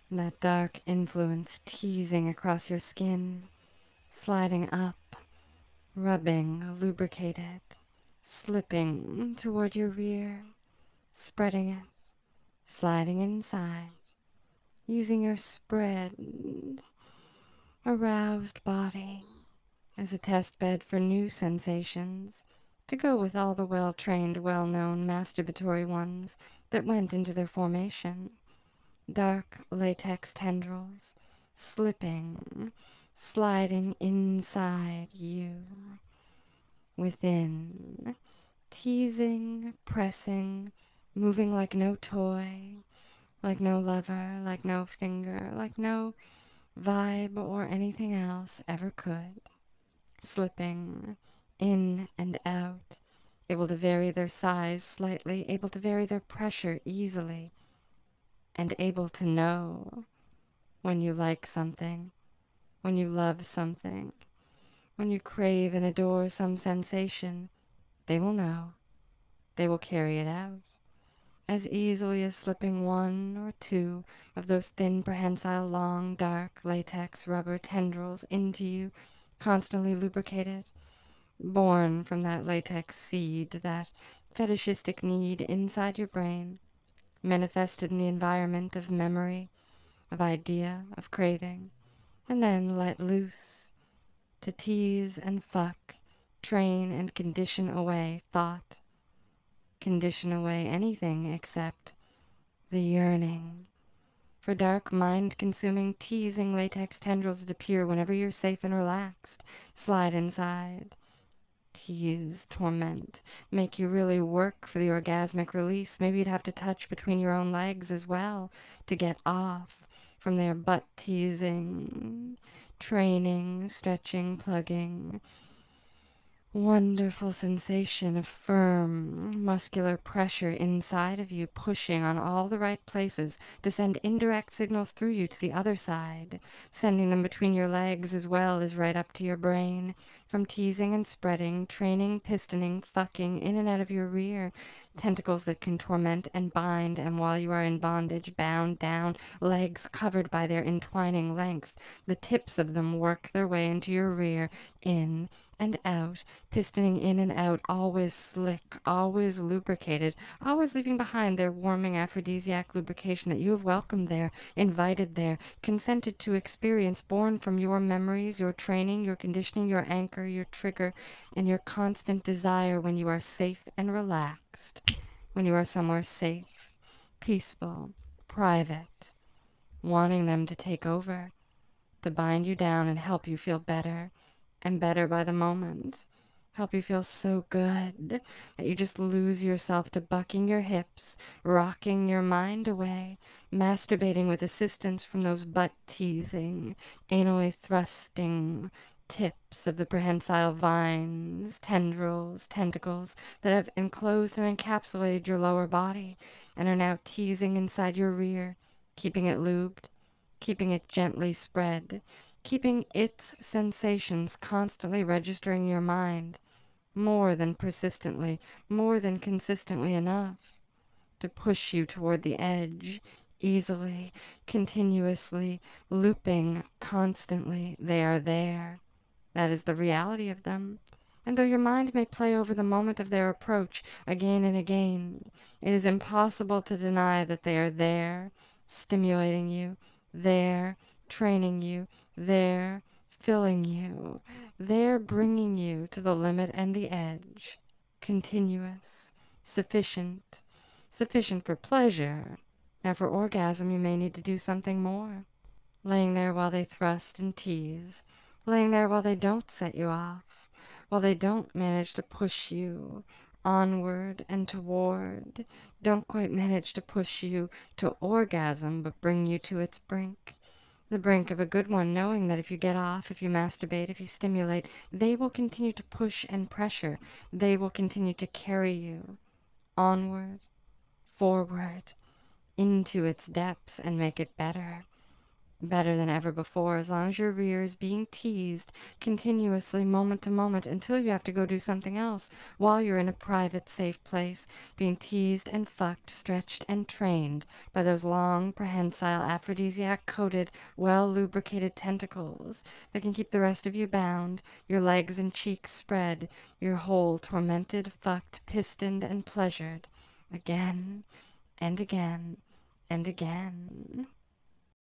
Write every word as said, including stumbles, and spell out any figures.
That dark influence teasing across your skin, sliding up, rubbing, lubricated, slipping toward your rear, spreading it, sliding inside, using your spread, aroused body as a test bed for new sensations to go with all the well-trained, well-known masturbatory ones that went into their formation. Dark latex tendrils, slipping, sliding inside you, within, teasing, pressing, moving like no toy, like no lever, like no finger, like no vibe or anything else ever could, slipping in and out, able to vary their size slightly, able to vary their pressure easily, and able to know when you like something, when you love something, when you crave and adore some sensation. They will know. They will carry it out as easily as slipping one or two of those thin, prehensile, long, dark latex rubber tendrils into you, constantly lubricated, born from that latex seed, that fetishistic need inside your brain, manifested in the environment of memory, of idea, of craving, and then let loose to tease and fuck, train and condition away thought, condition away anything except the yearning for dark, mind-consuming, teasing latex tendrils that appear whenever you're safe and relaxed, slide inside, tease, torment, make you really work for the orgasmic release. Maybe you'd have to touch between your own legs as well to get off from their butt teasing, training, stretching, plugging. Wonderful sensation of firm muscular pressure inside of you, pushing on all the right places to send indirect signals through you to the other side, sending them between your legs as well as right up to your brain, from teasing and spreading, training, pistoning, fucking in and out of your rear, tentacles that can torment and bind, and while you are in bondage, bound down, legs covered by their entwining length, the tips of them work their way into your rear, in and out, pistoning in and out, always slick, always lubricated, always leaving behind their warming aphrodisiac lubrication that you have welcomed there, invited there, consented to experience, born from your memories, your training, your conditioning, your anchor, your trigger, and your constant desire when you are safe and relaxed, when you are somewhere safe, peaceful, private, wanting them to take over, to bind you down and help you feel better and better by the moment. Help you feel so good that you just lose yourself to bucking your hips, rocking your mind away, masturbating with assistance from those butt-teasing, anally thrusting tips of the prehensile vines, tendrils, tentacles that have enclosed and encapsulated your lower body and are now teasing inside your rear, keeping it lubed, keeping it gently spread, keeping its sensations constantly registering in your mind, more than persistently, more than consistently enough to push you toward the edge, easily, continuously, looping constantly. They are there. That is the reality of them. And though your mind may play over the moment of their approach again and again, it is impossible to deny that they are there, stimulating you, there, training you, there, filling you, there, bringing you to the limit and the edge, continuous, sufficient, sufficient for pleasure. Now for orgasm you may need to do something more. Laying there while they thrust and tease, laying there while they don't set you off, while they don't manage to push you onward and toward, don't quite manage to push you to orgasm, but bring you to its brink. The brink of a good one, knowing that if you get off, if you masturbate, if you stimulate, they will continue to push and pressure. They will continue to carry you onward, forward, into its depths and make it better. better than ever before, as long as your rear is being teased continuously, moment to moment, until you have to go do something else while you're in a private, safe place, being teased and fucked, stretched and trained by those long, prehensile, aphrodisiac-coated, well-lubricated tentacles that can keep the rest of you bound, your legs and cheeks spread, your whole tormented, fucked, pistoned, and pleasured, again and again and again.